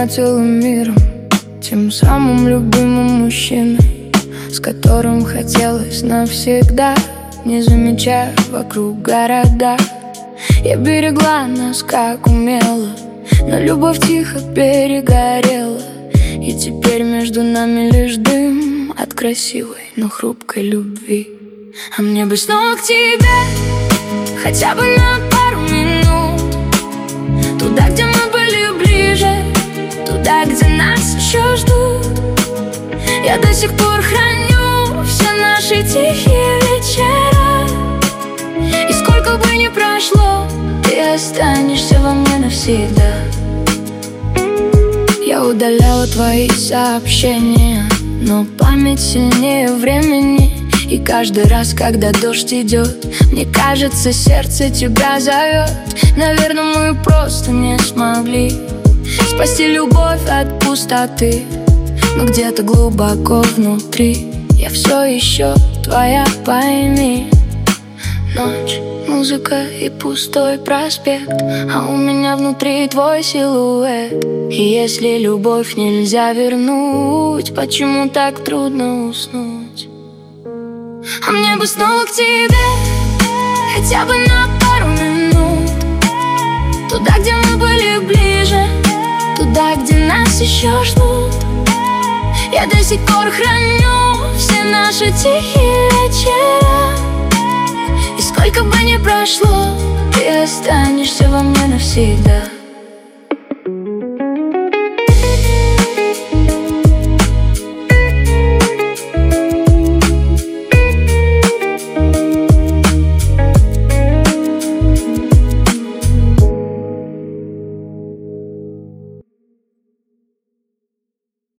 меня целым миром, тем самым любимым мужчиной, с которым хотелось навсегда, не замечая вокруг города. Я берегла нас как умела, но любовь тихо перегорела, и теперь между нами лишь дым от красивой, но хрупкой любви. А мне бы снова к тебе, хотя бы на пару минут, туда, где мы были ближе, туда, где нас еще ждут. Я до сих пор храню все наши тихие вечера, и сколько бы ни прошло, ты останешься во мне навсегда. Я удаляла твои сообщения, но память сильнее времени, и каждый раз, когда дождь идет, мне кажется, сердце тебя зовет. Наверное, мы просто не смогли спасти любовь от пустоты, но где-то глубоко внутри я все еще твоя, пойми. Ночь, музыка и пустой проспект, а у меня внутри твой силуэт. И если любовь нельзя вернуть, почему так трудно уснуть? А мне бы снова к тебе, хотя бы на пару минут, туда, где мы были ближе, туда, где нас еще ждут. Я до сих пор храню все наши тихие вечера, и сколько бы ни прошло, ты останешься во мне навсегда.